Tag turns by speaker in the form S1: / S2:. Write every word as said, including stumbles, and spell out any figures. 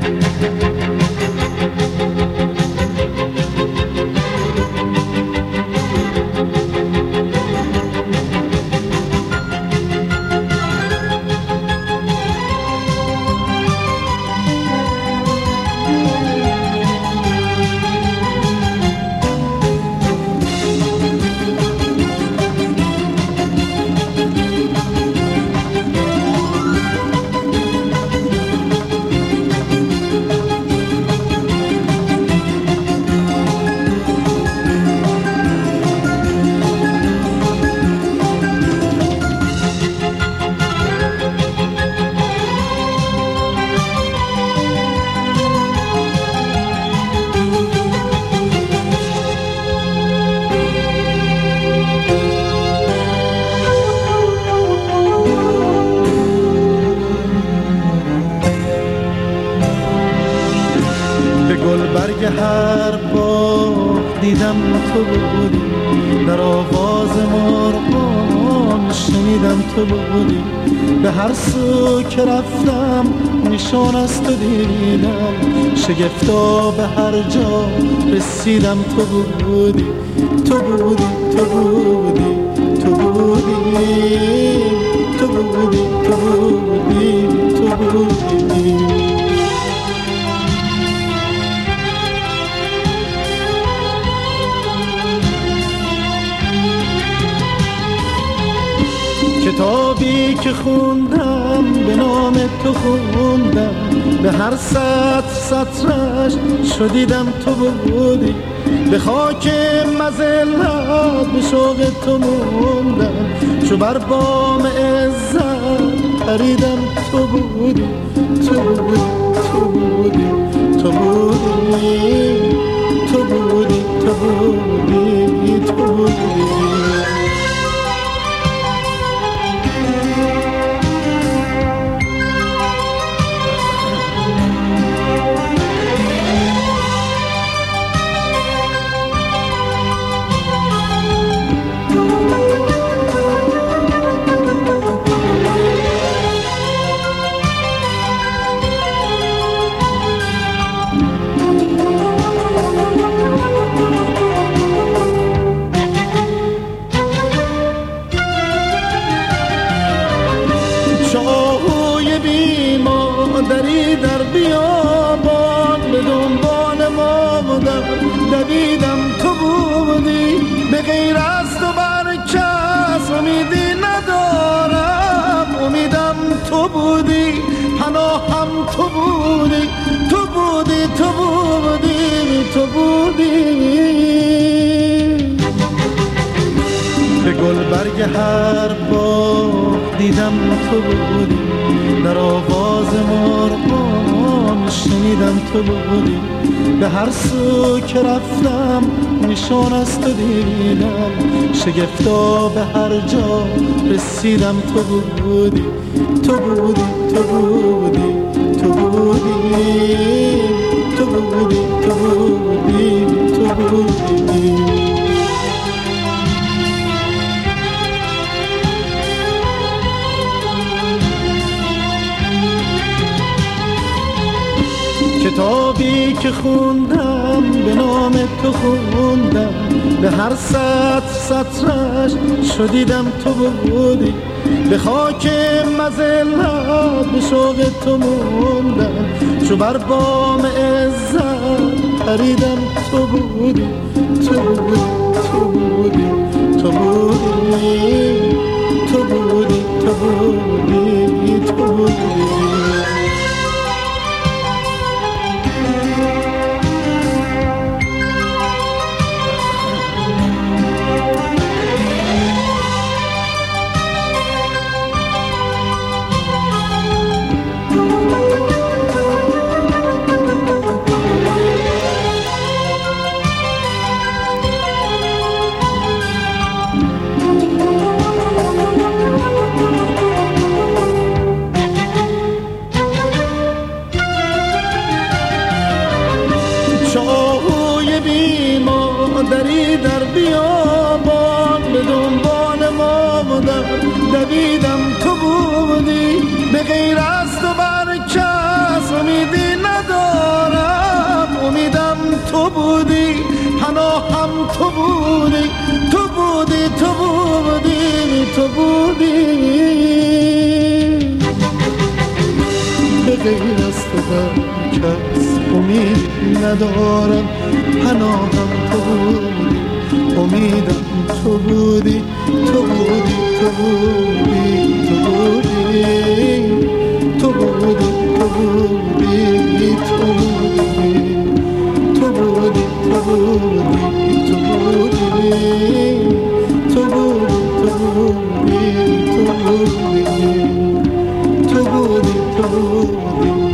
S1: برگ هر باغ دیدم تو بودی، در آواز مرغان شنیدم تو بودی، به هر سو که رفتم نشان از تو دیدم، شگفتا به هر جا رسیدم تو بودی، تو بودی، تو بودی، تو بودی، تو بودی، تو بودی، تو بودی. کتابی که خوندم به نام تو خوندم، به هر سطر سطرش شدیدم تو بودی، به خاک مذلت به شوق تو موندم، چو بر بام عزت پریدم تو بودی، تو بودی، تو بودی، تو بودی، تو بودی، تو بودی، تو بودی. دری در بیابان به دنبال ما بودم، دویدم تو بودی، به غیر از تو بر کس امیدی ندارم، امیدم تو بودی، پناهم تو بودی، تو بودی، تو بودی، تو بودی. به گل برگ هر باغ دیدم تو بودی، در آواز مرغان شنیدم تو بودی، به هر سو که رفتم نشان از تو دیدم، شگفتا به هر جا رسیدم تو بودی، تو بودی، تو بودی، تو بودی، تو بودی، تو بودی، تو بودی. کتابی که خوندم به نام تو خوندم، به هر سطر سطرش شدیدم تو بودی، به خاک مذلت به شوق تو موندم، چو بر بام عزت پریدم تو بودی، تو بودی، تو بودی، تو بودی، تو بودی، تو بودی، تو بودی. دری در بیابان به دنبال ما بودم، دویدم تو بودی، به غیر از تو بر کس امیدی ندارم، بر کس امید ندارم، پناهم تو بودی، امیدم تو بودی، تو بودی، تو بودی، تو بودی، تو بودی، تو بودی، تو بودی، تو بودی، تو بودی، تو بودی، تو بودی، تو بودی، تو بودی، تو بودی، تو بودی.